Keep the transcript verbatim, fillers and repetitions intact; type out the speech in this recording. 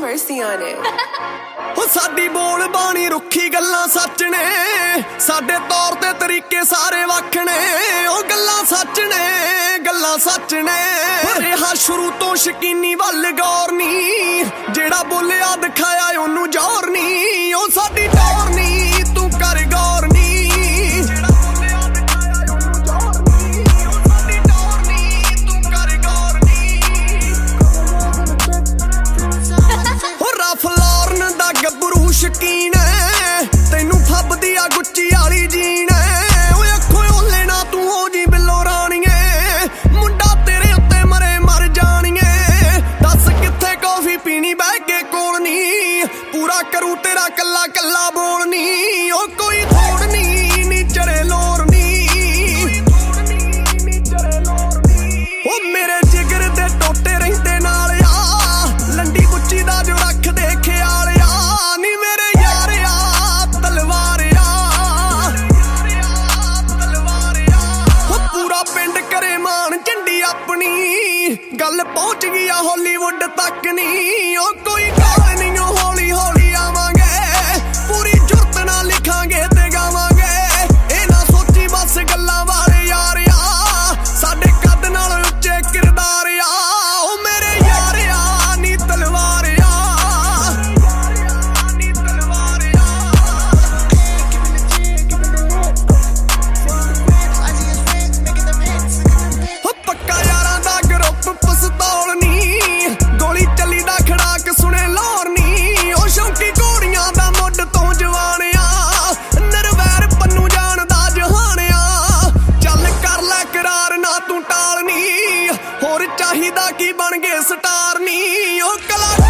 mercy on it. हो साडी बोल बाणी रुखी गल्लां सच ने, साडे तौर ते तरीके सारे वख ने। ओ गल्लां सच ने, गल्लां सच ने। रहा शुरू तो शकीनी वल गौर नी, जेड़ा बोलिया दिखाया ओनू जोर नी। ओ साडी टौर नी, तू कर गौर नी। गब्बरू शकीन तेनू फबदी आ गुच्ची आली जीन। ओए अखों ओले ना तू हो जी बिल्लो राणीए, मुंडा तेरे उत्ते मरे मर जाणीए। दस कित्थे कॉफी पीनी बह के कोल नी, पूरा करूं तेरा कल्ला कल्ला बोल नी। ओ कोई थोड़ नी, नी चढ़े लोर नी। ओ मेरे जिगर दे टोटे रहिंदे नाल आ, लंडी गुच्ची दा जो रख दे ख्याल। गल पहुंच गई हॉलीवुड तक नी। ओ कोई गल नहीं हौली हौली आवांगे, पूरी जुर्त नाल लिखांगे ते गावांगे। ए ना सोची बस गल्लां वाले यार आ, साडे कद नाल उच्चे किरदार आ। ओ मेरे यार आ नी तलवार आ, नी तलवार आ। पक्का यारां दा ग्रुप पिस्तौल नी, गोली चली दा खड़ाक सुने लोर नी। ओ शौकी घोड़ियां दा मुੱਢ तो जवान आ, नरवैर पन्नू जान दा जहान आ। चल कर लै करार ना तू टाल नी, होर चाहिदा की बन गए स्टार नी। ओ कला